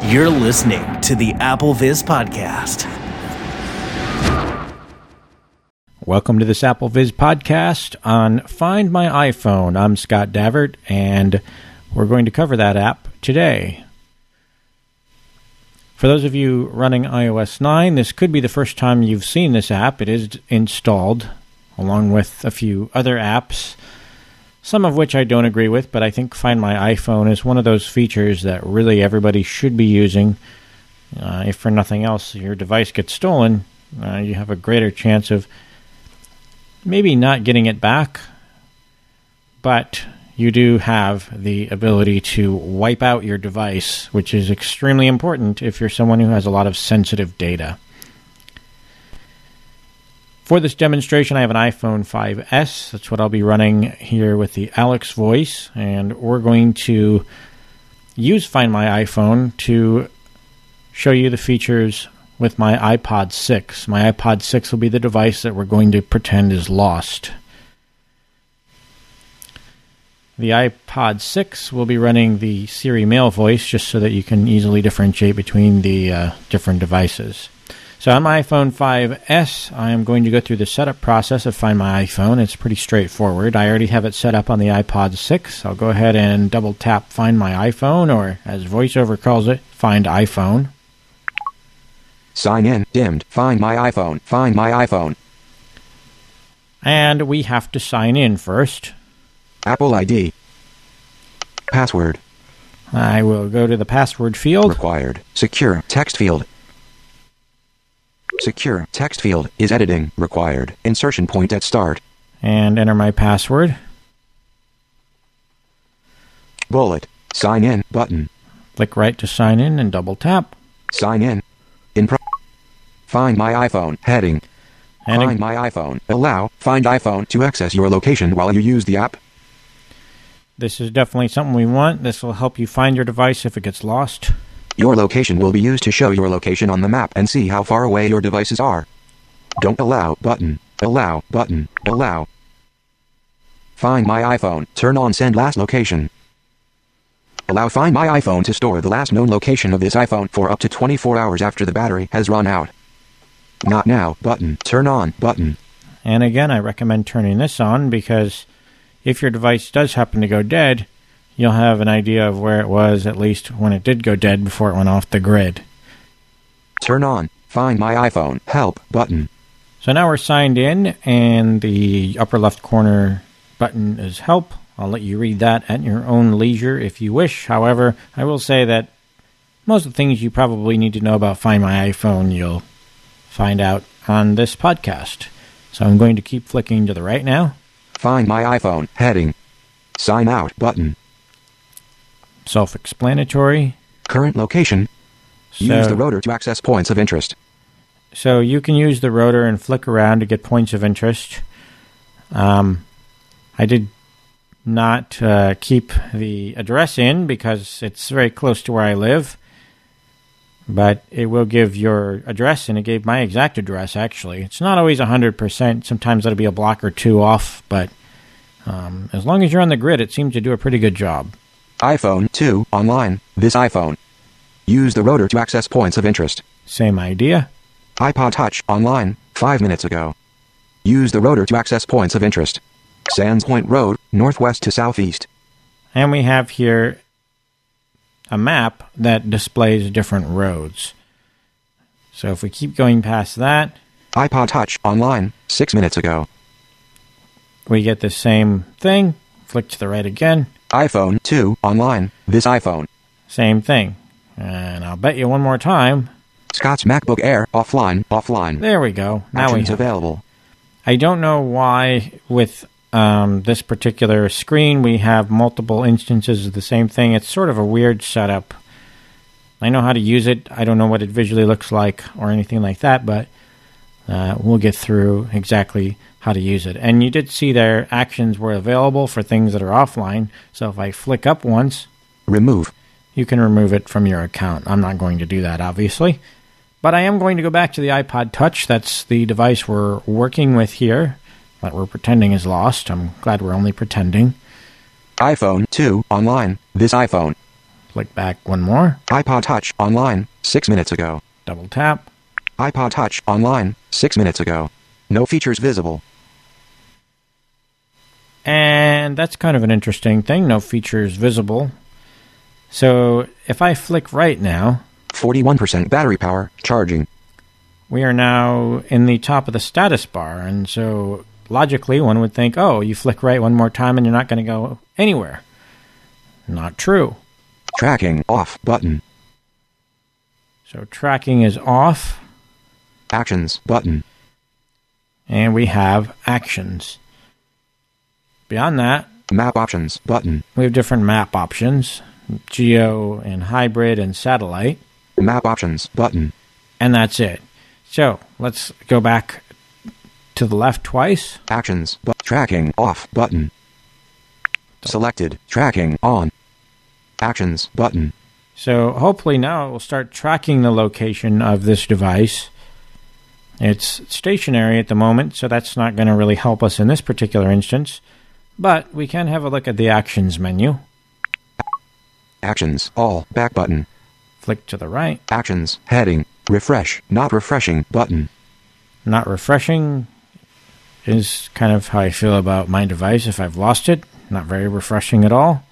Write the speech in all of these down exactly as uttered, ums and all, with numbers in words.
You're listening to the AppleVis Podcast. Welcome to this AppleVis Podcast on Find My iPhone. I'm Scott Davert, and we're going to cover that app today. For those of you running i O S nine, this could be the first time you've seen this app. It is installed, along with a few other apps, some of which I don't agree with, but I think Find My iPhone is one of those features that really everybody should be using. Uh, if for nothing else, your device gets stolen, uh, you have a greater chance of maybe not getting it back, but you do have the ability to wipe out your device, which is extremely important if you're someone who has a lot of sensitive data. For this demonstration, I have an iPhone five S. That's what I'll be running here with the Alex voice, and we're going to use Find My iPhone to show you the features with my iPod six. My iPod six will be the device that we're going to pretend is lost. The iPod six will be running the Siri male voice just so that you can easily differentiate between the uh, different devices. So on my iPhone five S, I am going to go through the setup process of Find My iPhone. It's pretty straightforward. I already have it set up on the iPod six. I'll go ahead and double tap Find My iPhone, or as VoiceOver calls it, Find iPhone. Sign in, dimmed, Find My iPhone, Find My iPhone. And we have to sign in first. Apple I D. Password. I will go to the password field. Required. Secure text field. Secure text field is editing required. Insertion point at start. And enter my password. Bullet. Sign in button. Click right to sign in and double tap. Sign in. In pro. Find My iPhone heading. And Find My iPhone. Allow Find iPhone to access your location while you use the app. This is definitely something we want. This will help you find your device if it gets lost. Your location will be used to show your location on the map and see how far away your devices are. Don't allow button. Allow button. Allow. Find My iPhone. Turn on Send Last Location. Allow Find My iPhone to store the last known location of this iPhone for up to twenty-four hours after the battery has run out. Not now button. Turn on button. And again, I recommend turning this on because if your device does happen to go dead, you'll have an idea of where it was, at least when it did go dead before it went off the grid. Turn on Find My iPhone Help button. So now we're signed in, and the upper left corner button is Help. I'll let you read that at your own leisure if you wish. However, I will say that most of the things you probably need to know about Find My iPhone you'll find out on this podcast. So I'm going to keep flicking to the right now. Find My iPhone heading. Sign out button. Self-explanatory. Current location. So, Use the rotor to access points of interest. So you can use the rotor and flick around to get points of interest. Um, I did not uh, keep the address in because it's very close to where I live. But it will give your address, and it gave my exact address, actually. It's not always one hundred percent. Sometimes it'll be a block or two off, but um, as long as you're on the grid, it seems to do a pretty good job. iPhone two online. This iPhone. Use the rotor to access points of interest. Same idea. iPod Touch online. Five minutes ago. Use the rotor to access points of interest. Sands Point Road, northwest to southeast. And we have here a map that displays different roads. So if we keep going past that, iPod Touch online. Six minutes ago. we get the same thing. Flick to the right again. iPhone two online. This iPhone. Same thing. And I'll bet you one more time. Scott's MacBook Air offline. Offline. There we go. Now Actions we have available. I don't know why with um, this particular screen we have multiple instances of the same thing. It's sort of a weird setup. I know how to use it. I don't know what it visually looks like or anything like that, but uh, we'll get through exactly how to use it. And you did see their actions were available for things that are offline. So if I flick up once, remove. You can remove it from your account. I'm not going to do that, obviously. But I am going to go back to the iPod Touch. That's the device we're working with here, that we're pretending is lost. I'm glad we're only pretending. iPhone two online. This iPhone. Flick back one more. iPod Touch online, six minutes ago. Double tap. iPod Touch online, six minutes ago. No features visible. And that's kind of an interesting thing. No features visible. So if I flick right now, forty-one percent battery power, charging. We are now in the top of the status bar. And so logically, one would think, oh, you flick right one more time and you're not going to go anywhere. Not true. Tracking off button. So tracking is off. Actions button. And we have actions. Beyond that, map options button. We have different map options. Geo and hybrid and satellite. Map options button. And that's it. So let's go back to the left twice. Actions, but tracking off button. Selected, tracking on. Actions button. So hopefully now it will start tracking the location of this device. It's stationary at the moment, so that's not going to really help us in this particular instance. But we can have a look at the actions menu. Actions, all, back button. Flick to the right. Actions, heading, refresh, not refreshing button. Not refreshing is kind of how I feel about my device if I've lost it. Not very refreshing at all.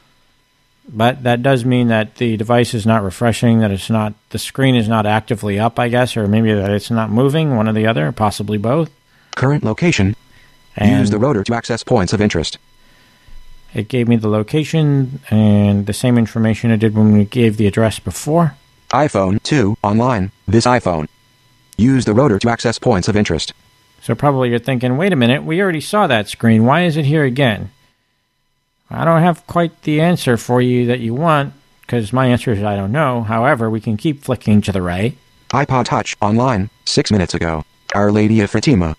But that does mean that the device is not refreshing, that it's not, the screen is not actively up, I guess, or maybe that it's not moving, one or the other, possibly both. Current location. And use the rotor to access points of interest. It gave me the location and the same information it did when we gave the address before. iPhone two, online, this iPhone. Use the rotor to access points of interest. So probably you're thinking, wait a minute, we already saw that screen. Why is it here again? I don't have quite the answer for you that you want, because my answer is I don't know. However, we can keep flicking to the right. iPod Touch, online, six minutes ago. Our Lady of Fatima.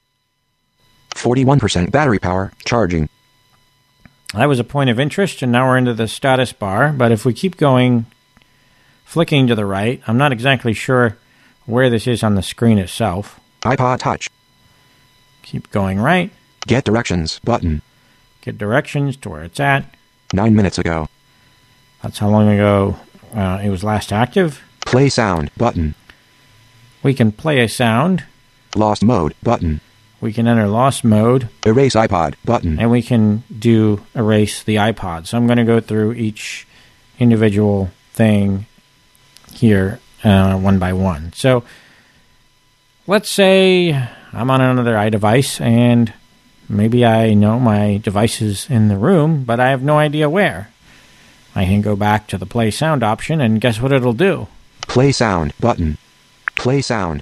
forty-one percent battery power, charging. That was a point of interest, and now we're into the status bar. But if we keep going, flicking to the right, I'm not exactly sure where this is on the screen itself. iPod Touch. Keep going right. Get directions, button. Get directions to where it's at. Nine minutes ago. That's how long ago uh, it was last active. Play sound, button. We can play a sound. Lost mode, button. We can enter lost mode. Erase iPod, button. And we can do erase the iPod. So I'm going to go through each individual thing here uh, one by one. So let's say I'm on another iDevice and maybe I know my device is in the room, but I have no idea where. I can go back to the play sound option and guess what it'll do? Play sound, button. Play sound.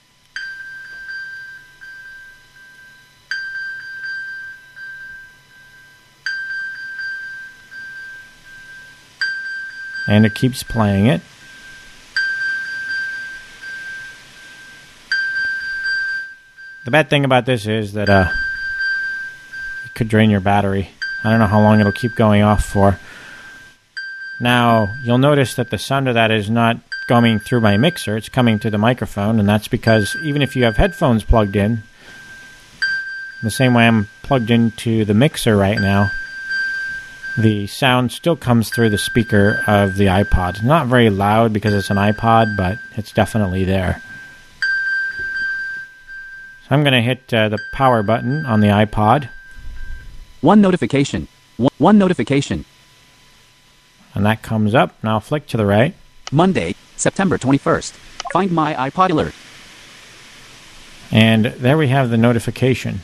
And it keeps playing it. The bad thing about this is that uh, it could drain your battery. I don't know how long it'll keep going off for. Now, you'll notice that the sound of that is not coming through my mixer. It's coming to the microphone, and that's because even if you have headphones plugged in, the same way I'm plugged into the mixer right now, the sound still comes through the speaker of the iPod. Not very loud because it's an iPod, but it's definitely there. So I'm going to hit uh, the power button on the iPod. One notification. One, one notification. And that comes up. Now flick to the right. Monday, September twenty-first. Find my iPod alert. And there we have the notification.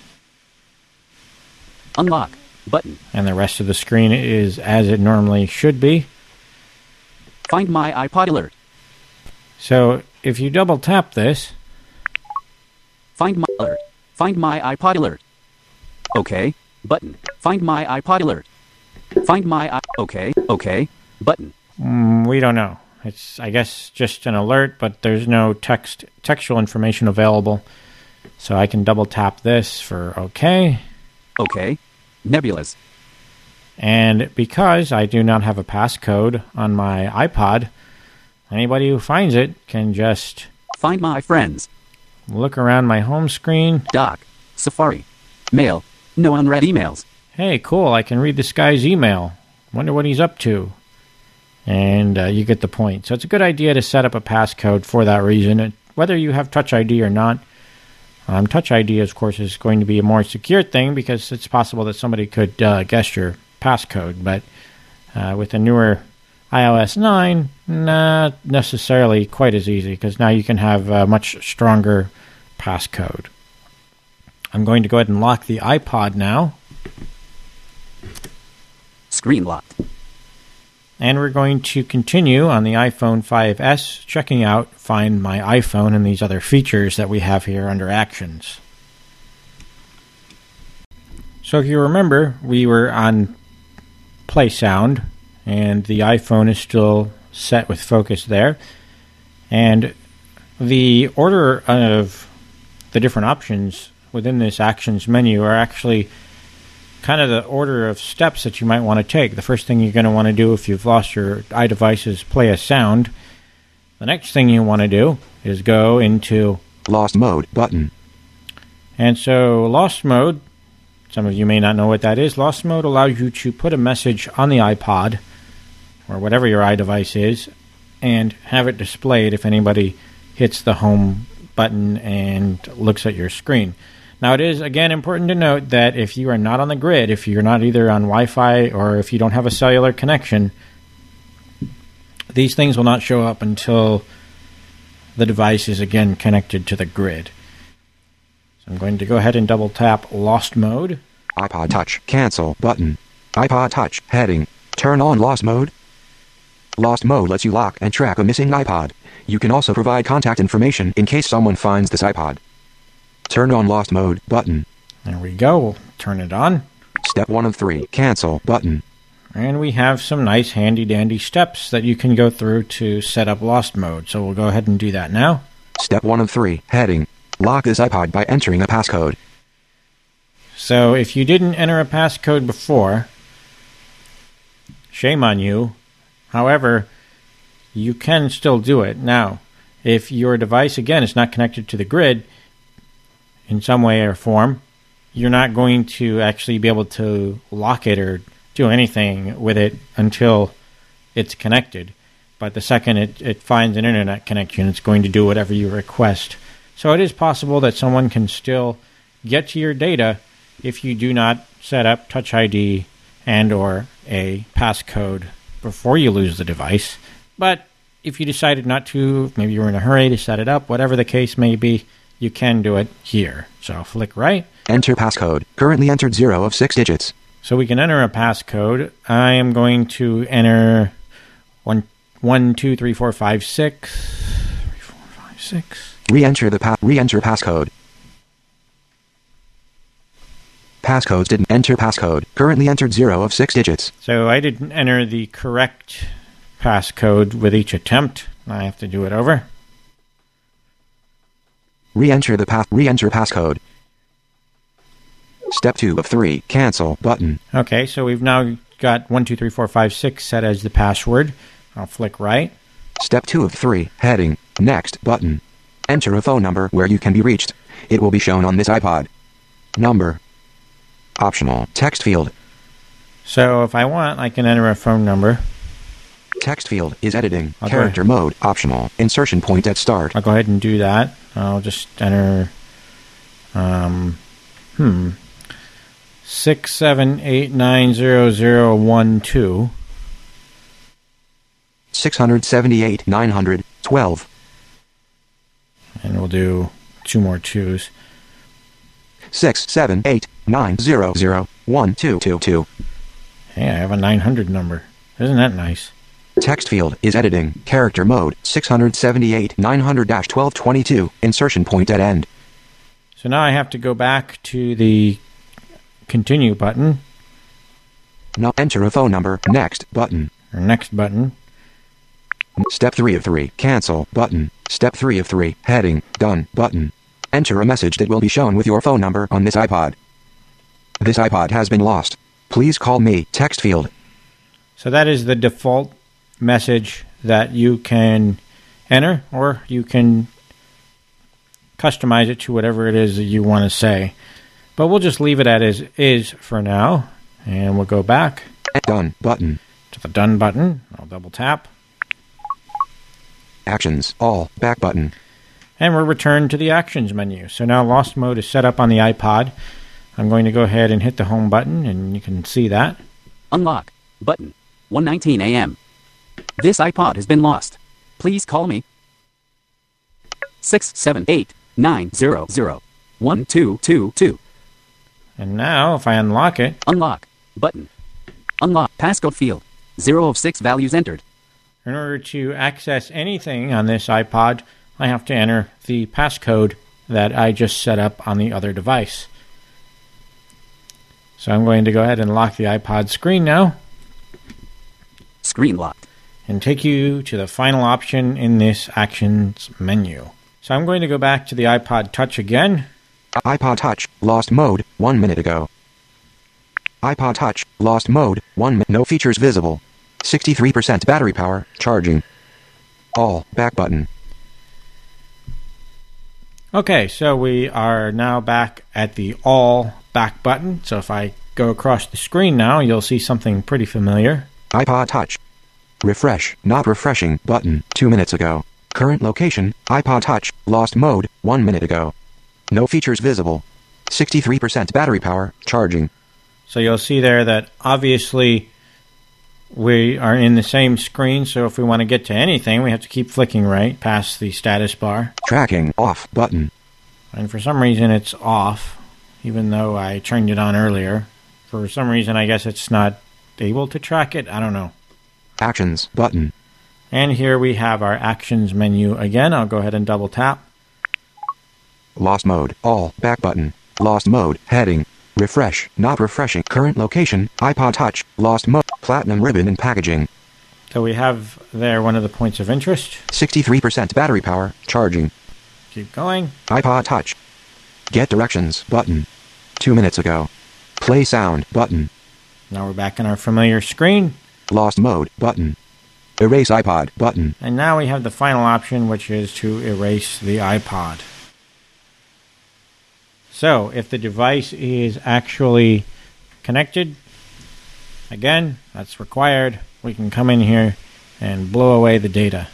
Unlock button. And the rest of the screen is as it normally should be. Find my iPod alert. So if you double tap this. Find my alert. Find my iPod alert. Okay. Button. Find my iPod alert. Find my I- okay. Okay. Button. Mm, we don't know. It's, I guess, just an alert, but there's no text textual information available. So I can double tap this for okay. Okay. Nebulas. And because I do not have a passcode on my iPod, anybody who finds it can just find my friends. Look around my home screen. Doc. Safari. Mail. No unread emails. Hey, cool, I can read this guy's email. Wonder what he's up to. And uh, you get the point. So it's a good idea to set up a passcode for that reason. It, whether you have Touch I D or not, um, Touch I D, of course, is going to be a more secure thing because it's possible that somebody could uh, guess your passcode. But uh, with the newer i O S nine, not necessarily quite as easy because now you can have a much stronger passcode. I'm going to go ahead and lock the iPod now. Screen locked. And we're going to continue on the iPhone five S, checking out Find My iPhone and these other features that we have here under Actions. So if you remember, we were on Play Sound, and the iPhone is still set with focus there. And the order of the different options within this Actions menu are actually kind of the order of steps that you might want to take. The first thing you're going to want to do if you've lost your iDevice is play a sound. The next thing you want to do is go into Lost Mode button. And so Lost Mode, some of you may not know what that is. Lost Mode allows you to put a message on the iPod or whatever your iDevice is and have it displayed if anybody hits the home button and looks at your screen. Now, it is, again, important to note that if you are not on the grid, if you're not either on Wi-Fi or if you don't have a cellular connection, these things will not show up until the device is, again, connected to the grid. So I'm going to go ahead and double tap Lost Mode. iPod Touch cancel button. iPod Touch heading. Turn on Lost Mode. Lost Mode lets you lock and track a missing iPod. You can also provide contact information in case someone finds this iPod. Turn on Lost Mode button. There we go. We'll turn it on. Step one of three. Cancel button. And we have some nice handy-dandy steps that you can go through to set up Lost Mode. So we'll go ahead and do that now. Step one of three. Heading. Lock this iPod by entering a passcode. So if you didn't enter a passcode before, shame on you. However, you can still do it. Now, if your device, again, is not connected to the grid in some way or form, you're not going to actually be able to lock it or do anything with it until it's connected. But the second it, it finds an internet connection, it's going to do whatever you request. So it is possible that someone can still get to your data if you do not set up Touch I D and or a passcode before you lose the device. But if you decided not to, maybe you were in a hurry to set it up, whatever the case may be, you can do it here. So flick right. Enter passcode. Currently entered zero of six digits. So we can enter a passcode. I am going to enter one, one, two, three, four, five, six. Three, four, five, six. Re-enter the pa- re-enter passcode. Passcodes didn't enter passcode. Currently entered zero of six digits. So I didn't enter the correct passcode with each attempt. I have to do it over. Re-enter the path. Re-enter passcode. Step two of three. Cancel button. Okay, so we've now got one, two, three, four, five, six set as the password. I'll flick right. Step two of three. Heading. Next button. Enter a phone number where you can be reached. It will be shown on this iPod. Number. Optional. Text field. So if I want, I can enter a phone number. Text field is editing. I'll Character mode. Optional. Insertion point at start. I'll go ahead and do that. I'll just enter, um, hmm, six seven eight nine zero zero one two. six seventy-eight nine hundred twelve. And we'll do two more twos. Six seven eight nine zero zero one two two two. Hey, I have a nine hundred number. Isn't that nice? Text field is editing. Character mode. six seventy-eight nine hundred twelve twenty-two. Insertion point at end. So now I have to go back to the continue button. Now enter a phone number. Next button. Or next button. Step three of three. Cancel button. Step three of three. Heading. Done button. Enter a message that will be shown with your phone number on this iPod. This iPod has been lost. Please call me. Text field. So that is the default message that you can enter, or you can customize it to whatever it is that you want to say. But we'll just leave it at as is for now, and we'll go back. Done button. to the Done button. I'll double tap. Actions, all, back button. And we're returned to the Actions menu. So now Lost Mode is set up on the iPod. I'm going to go ahead and hit the Home button, and you can see that. Unlock. Button. one nineteen a m This iPod has been lost. Please call me. six seven eight nine zero zero one two two two. And now, if I unlock it... Unlock. Button. Unlock. Passcode field. zero of six values entered. In order to access anything on this iPod, I have to enter the passcode that I just set up on the other device. So I'm going to go ahead and lock the iPod screen now. Screen locked. And take you to the final option in this Actions menu. So I'm going to go back to the iPod Touch again. iPod Touch, lost mode, one minute ago. iPod Touch, lost mode, one minute, no features visible. sixty-three percent battery power, charging. All, back button. Okay, so we are now back at the All back button. So if I go across the screen now, you'll see something pretty familiar. iPod Touch. Refresh, not refreshing, button, two minutes ago. Current location, iPod Touch, lost mode, one minute ago. No features visible. sixty-three percent battery power, charging. So you'll see there that obviously we are in the same screen, so if we want to get to anything, we have to keep flicking right past the status bar. Tracking, off, button. And for some reason it's off, even though I turned it on earlier. For some reason, I guess it's not able to track it. I don't know. Actions, button. And here we have our Actions menu again. I'll go ahead and double tap. Lost mode, all, back button. Lost mode, heading. Refresh, not refreshing. Current location, iPod Touch, lost mode, platinum ribbon and packaging. So we have there one of the points of interest. sixty-three percent battery power, charging. Keep going. iPod Touch. Get directions, button. Two minutes ago. Play sound, button. Now we're back in our familiar screen. Lost mode, button. Erase iPod, button. And now we have the final option, which is to erase the iPod. So, if the device is actually connected, again, that's required. We can come in here and blow away the data.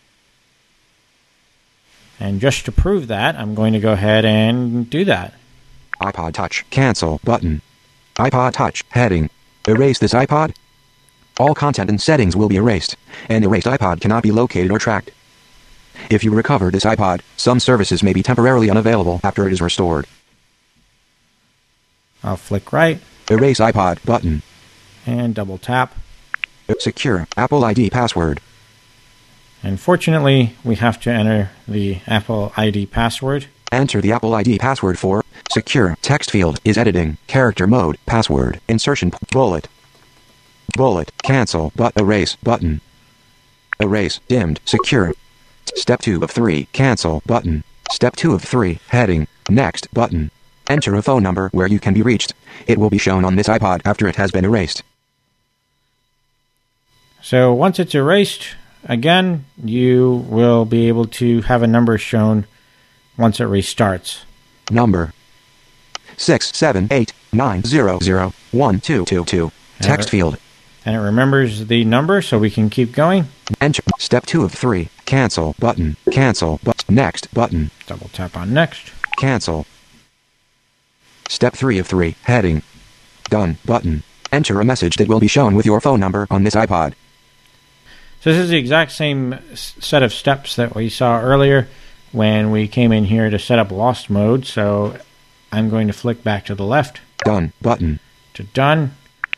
And just to prove that, I'm going to go ahead and do that. iPod Touch, cancel, button. iPod Touch, heading. Erase this iPod. All content and settings will be erased. An erased iPod cannot be located or tracked. If you recover this iPod, some services may be temporarily unavailable after it is restored. I'll flick right. Erase iPod, button. And double tap. Secure, Apple I D password. And fortunately, we have to enter the Apple I D password. Enter the Apple I D password for secure text field is editing, character mode, password, insertion, bullet. Bullet, cancel, but erase, button. Erase, dimmed, secure. Step two of three, cancel, button. Step two of three, heading, next, button. Enter a phone number where you can be reached. It will be shown on this iPod after it has been erased. So once it's erased, again, you will be able to have a number shown once it restarts. Number six seven eight nine zero zero one two two two. Text field. And it remembers the number, so we can keep going. Enter. Step two of three. Cancel button. Cancel but next button. Double tap on next. Cancel. Step three of three. Heading. Done button. Enter a message that will be shown with your phone number on this iPod. So this is the exact same set of steps that we saw earlier when we came in here to set up Lost Mode. So I'm going to flick back to the left. Done button. To done.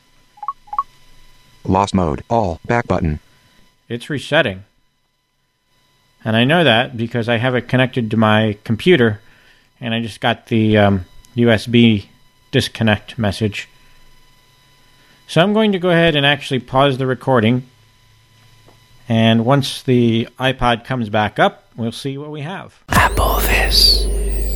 Lost mode, all, back button. It's resetting. And I know that because I have it connected to my computer, and I just got the um, U S B disconnect message. So I'm going to go ahead and actually pause the recording, and once the iPod comes back up, we'll see what we have. AppleVis.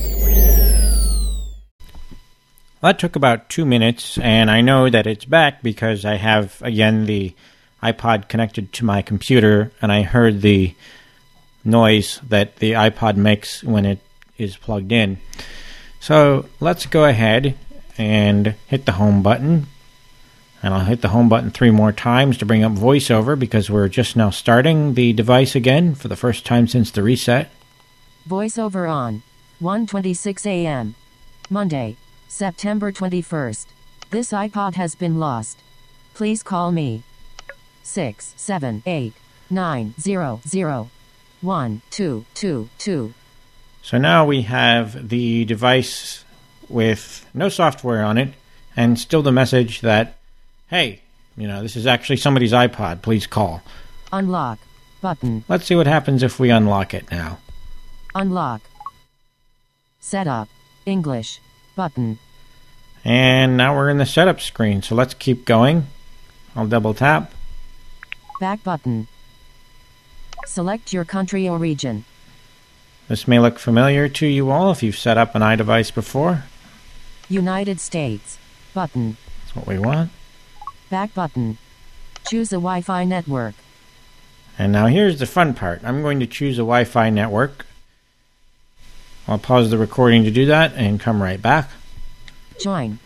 That took about two minutes, and I know that it's back because I have, again, the iPod connected to my computer, and I heard the noise that the iPod makes when it is plugged in. So let's go ahead and hit the home button, And I'll hit the home button three more times to bring up VoiceOver because we're just now starting the device again for the first time since the reset. VoiceOver on. one twenty-six a.m. Monday, September twenty-first. This iPod has been lost. Please call me. six seven eight nine zero zero one two two two. So now we have the device with no software on it and still the message that, hey, you know, this is actually somebody's iPod. Please call. Unlock button. Let's see what happens if we unlock it now. Unlock. Setup. English. Button. And now we're in the setup screen, so let's keep going. I'll double tap. Back button. Select your country or region. This may look familiar to you all if you've set up an iDevice before. United States. Button. That's what we want. Back button. Choose a Wi-Fi network. And now here's the fun part. I'm going to choose a Wi-Fi network. I'll pause the recording to do that and come right back. Join.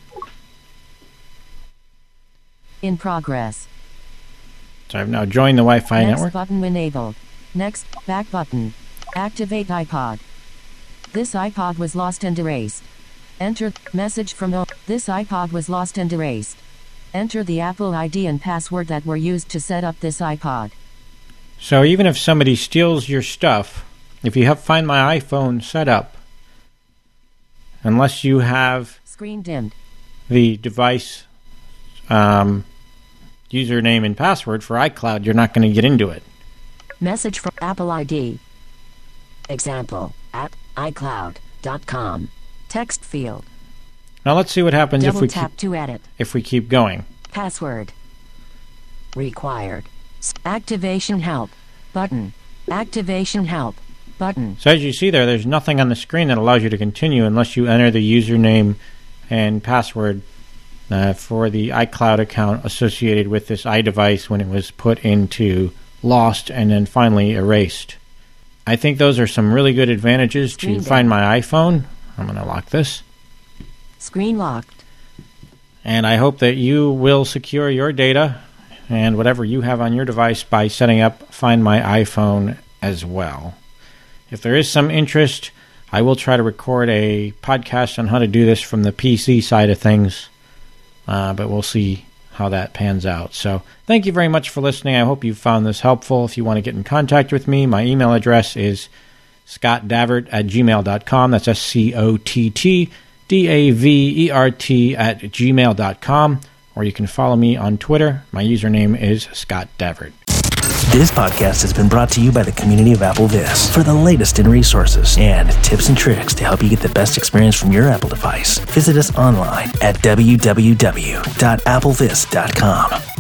In progress. So I've now joined the Wi-Fi Next network. button enabled. Next, back button. Activate iPod. This iPod was lost and erased. Enter message from O. This iPod was lost and erased. Enter the Apple I D and password that were used to set up this iPod. So even if somebody steals your stuff, if you have Find My iPhone set up, unless you have Screen dimmed. the device um, username and password for iCloud, you're not going to get into it. Message from Apple I D. Example at i cloud dot com. Text field. Now let's see what happens Double if we tap keep, to edit. if we keep going. Password. Required. S- Activation help. Button. Activation help. Button. So as you see there, there's nothing on the screen that allows you to continue unless you enter the username and password uh, for the iCloud account associated with this iDevice when it was put into Lost and then finally erased. I think those are some really good advantages Screen to down. Find My iPhone. I'm going to lock this. Screen locked. And I hope that you will secure your data and whatever you have on your device by setting up Find My iPhone as well. If there is some interest, I will try to record a podcast on how to do this from the P C side of things, uh, but we'll see how that pans out. So thank you very much for listening. I hope you found this helpful. If you want to get in contact with me, my email address is scott davert at gmail dot com. That's S C O T T D A V E R T at gmail dot com. Or you can follow me on Twitter. My username is Scott Davert. This podcast has been brought to you by the community of AppleVis. For the latest in resources and tips and tricks to help you get the best experience from your Apple device, visit us online at w w w dot applevis dot com.